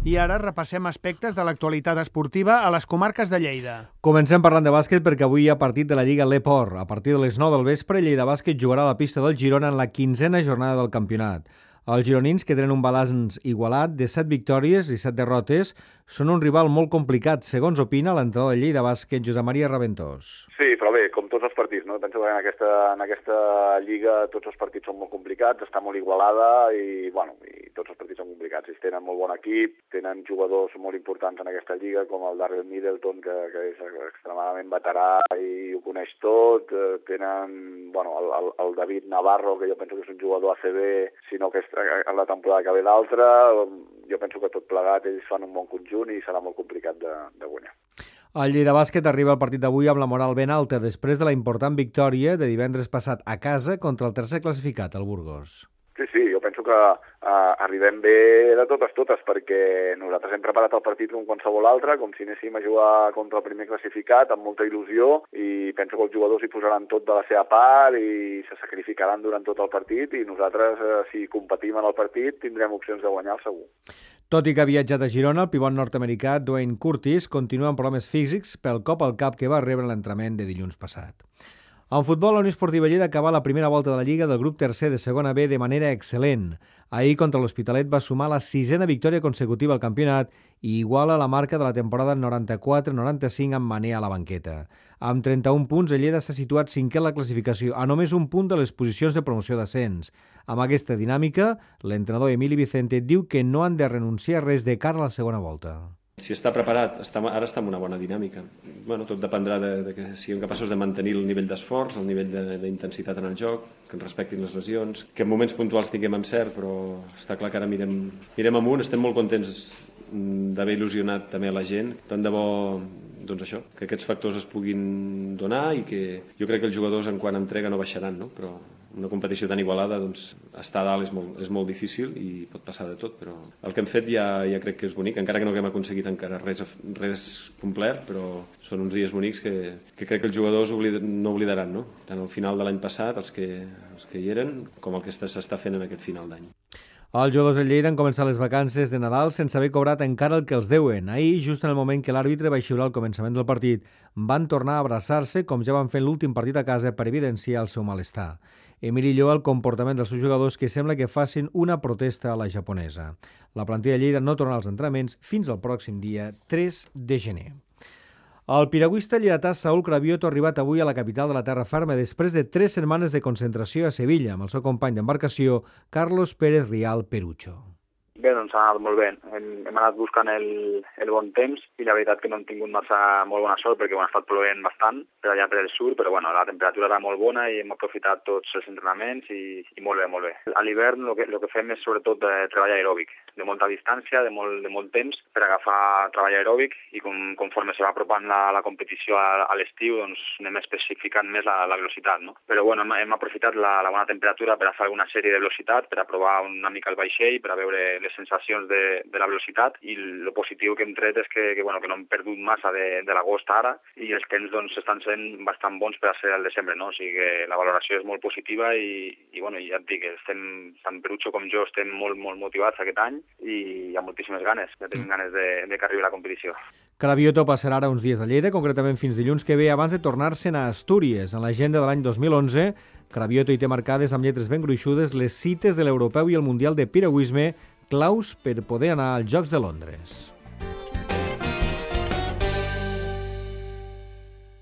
I ara repassem aspectes de l'actualitat esportiva a les comarques de Lleida. Comencem parlant de bàsquet perquè avui hi ha partit de la Lliga L'Eport. A partir de les 9 del vespre, Lleida Bàsquet jugarà a la pista del Girona en la 15a jornada del campionat. Els gironins, que tenen un balanç igualat de 7 victòries i 7 derrotes, són un rival molt complicat, segons opina l'entrenador de Lleida Bàsquet, Josep Maria Raventós. Sí, però bé, com tots els partits, no? Penso que en aquesta lliga tots els partits són molt complicats, està molt igualada i tots els partits són complicats. Ells tenen molt bon equip, tenen jugadors molt importants en aquesta lliga, com el Darrell Middleton, que és extremadament veterà i ho coneix tot. Tenen el David Navarro, que jo penso que és un jugador ACB, sinó que en la temporada que ve l'altra. Jo penso que tot plegat ells fan un bon conjunt i serà molt complicat de guanyar. El Lleida Bàsquet arriba al partit d'avui amb la moral ben alta després de la important victòria de divendres passat a casa contra el tercer classificat, el Burgos. Sí, jo penso que arribem bé de totes, perquè nosaltres hem preparat el partit com qualsevol altre, com si anéssim a jugar contra el primer classificat, amb molta il·lusió, i penso que els jugadors hi posaran tot de la seva part i se sacrificaran durant tot el partit, i nosaltres, si competim en el partit, tindrem opcions de guanyar segur. Tot i que ha viatjat a Girona, el pivot nord-americà Dwayne Curtis continua amb problemes físics pel cop al cap que va rebre l'entrenament de dilluns passat. En futbol, la Unió Esportiva Lleida acaba la primera volta de la Lliga del grup tercer de segona B de manera excel·lent. Ahir, contra l'Hospitalet, va sumar la 6a victòria consecutiva al campionat i iguala la marca de la temporada 94-95 amb Mané a la banqueta. Amb 31 punts, el Lleida s'ha situat 5è en la classificació, a només un punt de les posicions de promoció d'ascens. Amb aquesta dinàmica, l'entrenador Emili Vicente diu que no han de renunciar a res de cara a la segona volta. Si està preparat, ara està en una bona dinàmica. Tot dependrà de que siguem capaços de mantenir el nivell d'esforç, el nivell d'intensitat en el joc, que ens respectin les lesions, que en moments puntuals tinguem encert, però està clar que ara mirem amunt, estem molt contents d'haver il·lusionat també a la gent. Tant de bo que aquests factors es puguin donar i que jo crec que els jugadors en quant a entrega no baixaran, no? Però una competició tan igualada, estar a dalt és molt difícil i pot passar de tot, però el que hem fet ja crec que és bonic, encara que no haguem aconseguit encara res complet, però són uns dies bonics que crec que els jugadors no oblidaran, no? Tant al final de l'any passat, els que hi eren, com el que s'està fent en aquest final d'any. Els jugadors del Lleida han començat les vacances de Nadal sense haver cobrat encara el que els deuen. Ahir, just en el moment que l'àrbitre va xiular el començament del partit, van tornar a abraçar-se com ja van fer l'últim partit a casa per evidenciar el seu malestar. Emili lloa el comportament dels seus jugadors que sembla que facin una protesta a la japonesa. La plantilla de Lleida no tornarà als entrenaments fins al pròxim dia 3 de gener. El piragüista lleidatà Saúl Cravioto ha arribat avui a la capital de la terra ferma després de 3 setmanes de concentració a Sevilla amb el seu company d'embarcació, Carlos Pérez Rial Perucho. Bé, doncs ha anat molt bé. Hem anat buscant el bon temps i la veritat que no hem tingut molt bona sort perquè ha estat plovent bastant per allà per el sud, però la temperatura era molt bona i hem aprofitat tots els entrenaments i molt bé, molt bé. A l'hivern el que fem és sobretot treball aeròbic, de molta distància, de molt temps per agafar treball aeròbic i conforme se va apropant la competició a l'estiu doncs anem especificant més la velocitat, no? Però hem aprofitat la bona temperatura per fer alguna sèrie de velocitat, per a provar una mica el vaixell, per a veure les sensacions de la velocitat i el positiu que hem tret és que no hem perdut massa de l'agost ara i els temps estan sent bastant bons per a ser el desembre, no? O sigui que la valoració és molt positiva i ja et dic, tant Perucho com jo estem molt motivats aquest any i hi ha moltíssimes ganes, ja tenim ganes de que arribi la competició. Cravioto passarà ara uns dies a Lleida, concretament fins dilluns que ve, abans de tornar-se'n a Astúries. En l'agenda de l'any 2011, Cravioto hi té marcades amb lletres ben gruixudes les cites de l'Europeu i el Mundial de Piragüisme, claus per poder anar als Jocs de Londres.